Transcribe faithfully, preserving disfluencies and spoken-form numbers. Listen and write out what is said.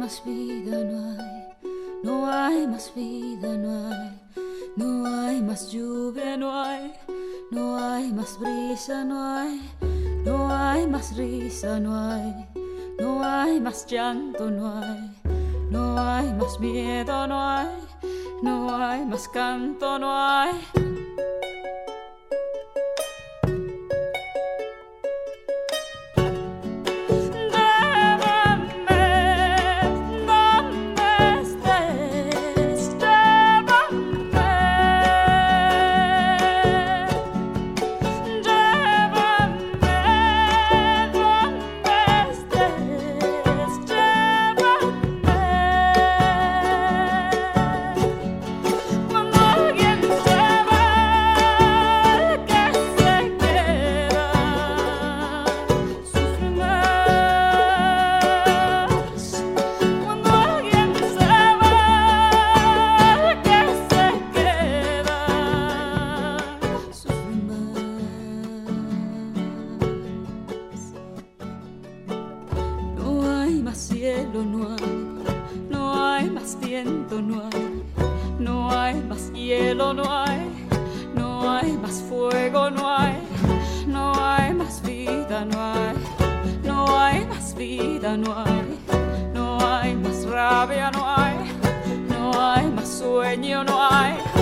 más vida, no hay, no hay más vida, no hay, no hay más lluvia, no hay, no hay más brisa, no hay, no hay más risa, no hay, no hay más llanto, no hay, no hay más miedo, no hay, no hay más canto, no hay. Cielo no hay, no hay más viento, no hay, no hay más hielo, no hay, no hay más fuego, no hay, no hay más vida, no hay, no hay más vida, no hay, no hay más rabia, no hay, no hay más sueño, no hay.